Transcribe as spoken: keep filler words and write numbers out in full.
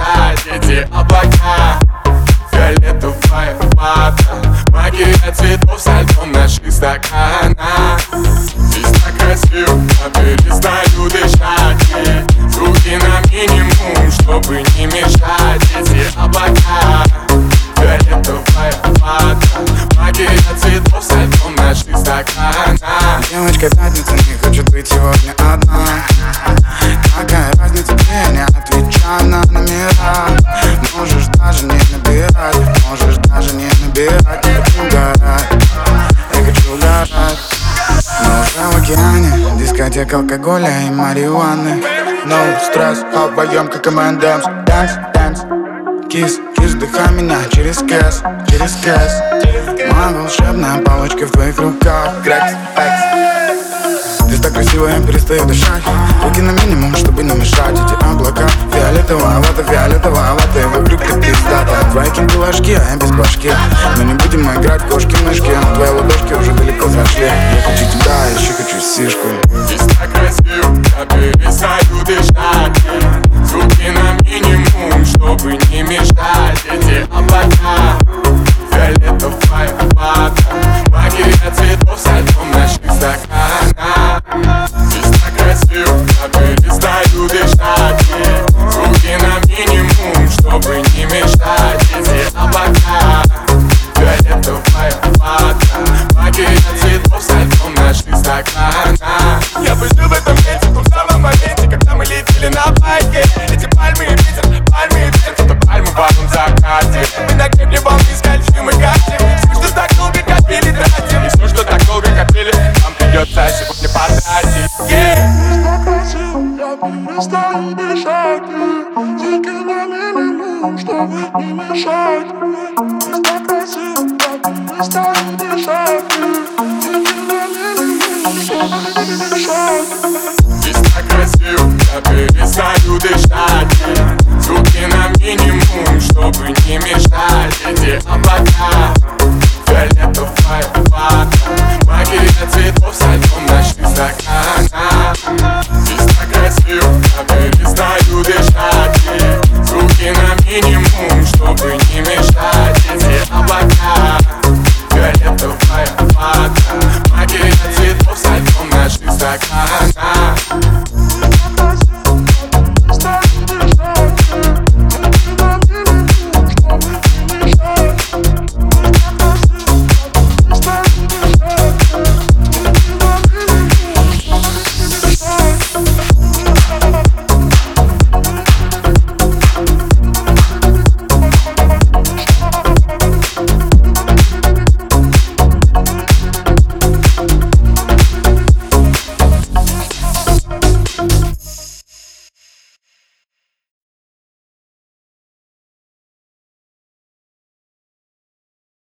мешать эти облака. Фиолетовая вата, магия цветов со льдом наших стаканах. Здесь так красиво, я перестаю дышать. И звуки на минимум, чтобы не мешать эти облака. Фиолетовая вата, магия цветов со льдом наших стаканах. Девочка задница не хочет быть сегодня одна. Какая разница, тебе не отвечай на номера. Можешь даже не набирать, можешь даже не набирать. Я хочу угорать, я хочу угорать. Но уже в океане дискотека алкоголя и марихуаны. No стресс, а вдвоем как эм энд эмс. Dance, dance, кис, кис, вдыхай меня через кэс, через кэс. Моя волшебная палочка в твоих руках. Грекс, экс. Ты так красиво, я перестаю дышать. Руки на минимум, чтобы не мешать эти облака. Фиолетовая вата, фиолетовая вата, и вокруг ты пиздата. Твои кинки ложки, а я без башки. Но не будем играть кошки-мышки. Твои ладошки уже далеко зашли. Я хочу тебя, еще хочу сишку. Здесь так красиво, я перестаю дышать. Звуки на минимум, чтобы не мешать эти облака. Фиолетовая вата, магия цветов со льдом наших стаканах. Здесь так красиво, я перестаю дышать. Звуки на минимум, чтобы не мешать эти облака. Фиолетовая вата, магия цветов со льдом наших стаканах. Я бы жил в этом месте, в том самом моменте, когда мы летели на байке. Эти пальмы и ветер, пальмы и ветер, это пальмы в одном закате. Мы на гребне волны скользим и катим. Все, что так долго копили, тратим. И все, что так долго копили, нам придется сегодня потратить. Здесь так красиво, я перестаю дышать. Звуки на минимум, чтобы не мешать. Здесь так красиво, я перестаю дышать. Звуки на минимум, чтобы не мешать. Здесь так красиво, я перестаю дышать. Звуки на